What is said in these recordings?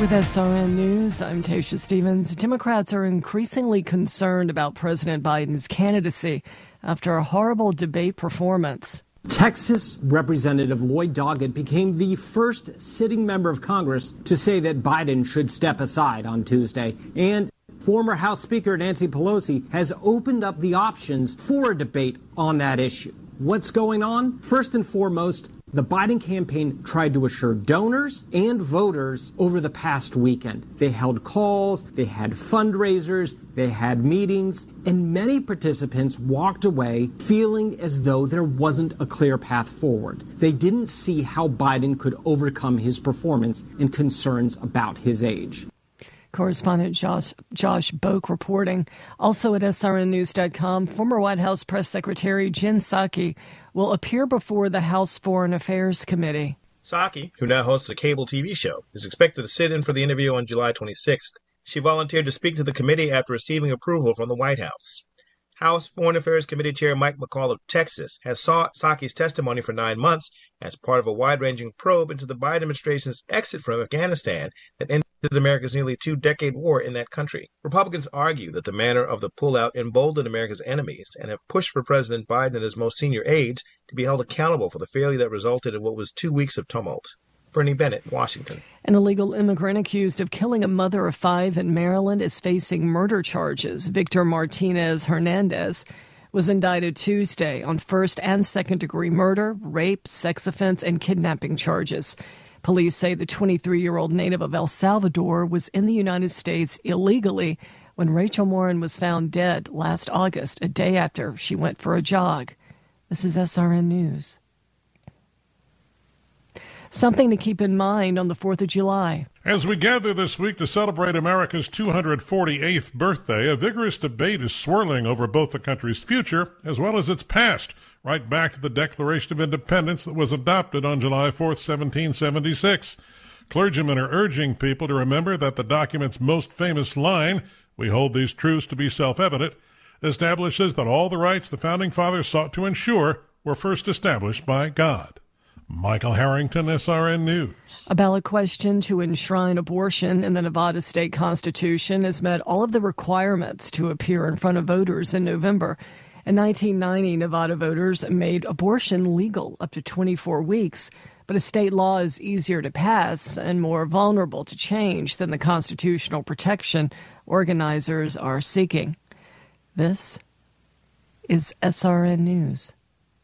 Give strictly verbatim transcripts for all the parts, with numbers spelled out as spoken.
With S R N News, I'm Tasha Stevens. Democrats are increasingly concerned about President Biden's candidacy after a horrible debate performance. Texas Representative Lloyd Doggett became the first sitting member of Congress to say that Biden should step aside on Tuesday. And former House Speaker Nancy Pelosi has opened up the options for a debate on that issue. What's going on? First and foremost, the Biden campaign tried to assure donors and voters over the past weekend. They held calls, they had fundraisers, they had meetings, and many participants walked away feeling as though there wasn't a clear path forward. They didn't see how Biden could overcome his performance and concerns about his age. Correspondent Josh, Josh Boak reporting. Also at S R N news dot com, former White House Press Secretary Jen Psaki will appear before the House Foreign Affairs Committee. Psaki, who now hosts a cable T V show, is expected to sit in for the interview on July twenty-sixth. She volunteered to speak to the committee after receiving approval from the White House. House Foreign Affairs Committee Chair Mike McCall of Texas has sought Psaki's testimony for nine months as part of a wide-ranging probe into the Biden administration's exit from Afghanistan that ended America's nearly two-decade war in that country. Republicans argue that the manner of the pullout emboldened America's enemies and have pushed for President Biden and his most senior aides to be held accountable for the failure that resulted in what was two weeks of tumult. Bernie Bennett, Washington. An illegal immigrant accused of killing a mother of five in Maryland is facing murder charges. Victor Martinez Hernandez was indicted Tuesday on first and second degree murder, rape, sex offense, and kidnapping charges. Police say the twenty-three-year-old native of El Salvador was in the United States illegally when Rachel Morin was found dead last August, a day after she went for a jog. This is S R N News. Something to keep in mind on the fourth of July. As we gather this week to celebrate America's two hundred forty-eighth birthday, a vigorous debate is swirling over both the country's future as well as its past, right back to the Declaration of Independence that was adopted on July fourth, seventeen seventy-six. Clergymen are urging people to remember that the document's most famous line, "We hold these truths to be self-evident," establishes that all the rights the Founding Fathers sought to ensure were first established by God. Michael Harrington, S R N News. A ballot question to enshrine abortion in the Nevada state constitution has met all of the requirements to appear in front of voters in November. In nineteen ninety, Nevada voters made abortion legal up to twenty-four weeks, but a state law is easier to pass and more vulnerable to change than the constitutional protection organizers are seeking. This is S R N News.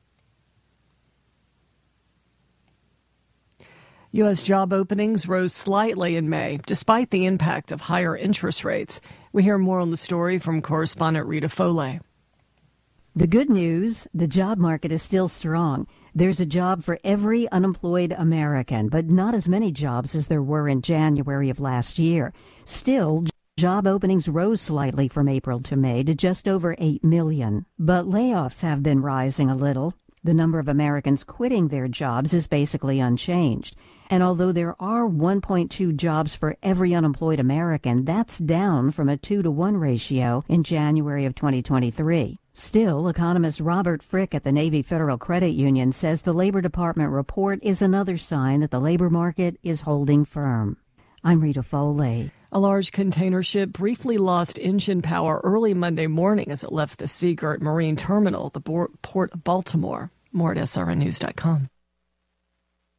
U S job openings rose slightly in May, despite the impact of higher interest rates. We hear more on the story from correspondent Rita Foley. The good news, the job market is still strong. There's a job for every unemployed American, but not as many jobs as there were in January of last year. Still, job openings rose slightly from April to May to just over eight million. But layoffs have been rising a little. The number of Americans quitting their jobs is basically unchanged. And although there are one point two jobs for every unemployed American, that's down from a two to one ratio in January of twenty twenty-three. Still, economist Robert Frick at the Navy Federal Credit Union says the Labor Department report is another sign that the labor market is holding firm. I'm Rita Foley. A large container ship briefly lost engine power early Monday morning as it left the Seagirt Marine Terminal, the Port of Baltimore. More at S R N news dot com.